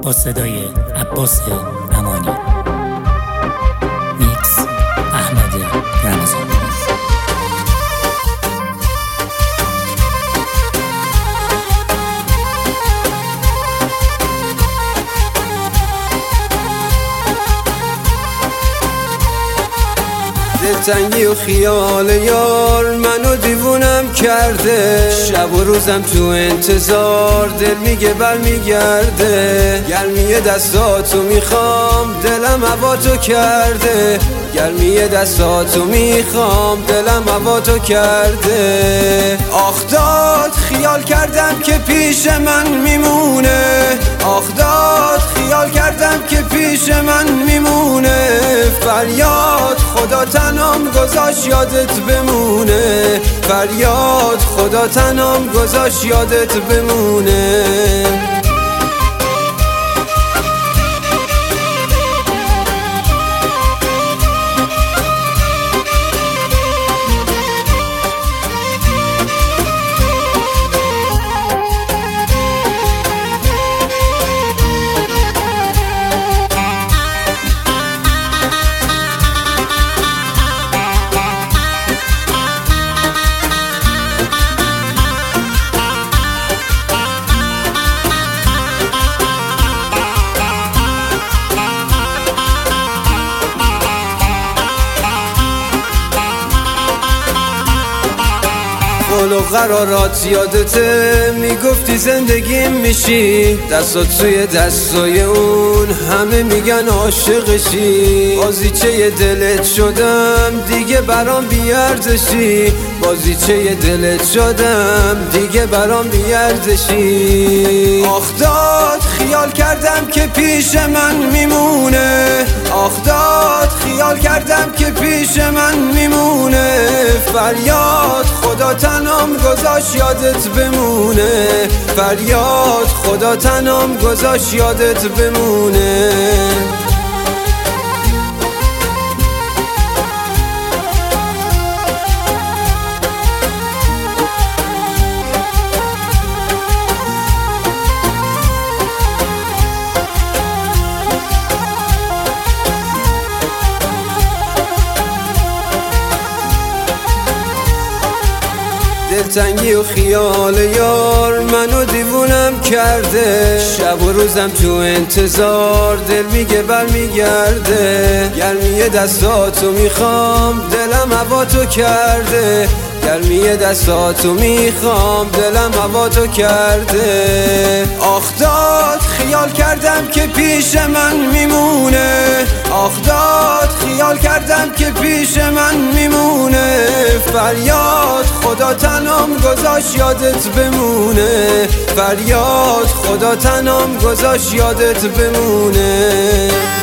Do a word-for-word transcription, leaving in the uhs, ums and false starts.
با صدای عباس امانی. میکس احمد رمضان. دلتنگی و خیال یار منو دیوونم کرده، شب و روزم تو انتظار، دل میگه بر میگرده. گرمی دستاتو میخوام دلم هواتو کرده، گرمی دستاتو میخوام دلم هواتو کرده. آخ داد خیال کردم که پیش من میمونه، آخ داد خیال کردم که پیش من میمونه. فریاد خدا تنام گذاشت یادت بمونه، فریاد خدا تنام گذاشت یادت بمونه. قول و قرارات یادته، میگفتی زندگیم میشی، دستات توی دستای اون همه میگن عاشقشی. بازیچه دلت شدم دیگه برام بیارزشی، بازیچه دلت شدم دیگه برام بیارزشی. آخ داد خیال کردم که پیش من میمونه، آخ داد خیال کردم که پیش من میمونه. فریاد خدا تنام گذاشت یادت بمونه، فریاد خدا تنام گذاشت یادت بمونه. دلتنگی و خیال یار منو دیوونم کرده، شب و روزم تو انتظار، دل میگه بر میگرده. گرمی دستاتو میخوام دلم هواتو کرده، گرمی دستاتو میخوام دلم هواتو کرده. آخ داد خیال کردم که پیش من میمونه، آخ داد خیال کردم که پیش من میمونه. فریاد خدا تنام گذاشت یادت بمونه، فریاد خدا تنام گذاشت یادت بمونه.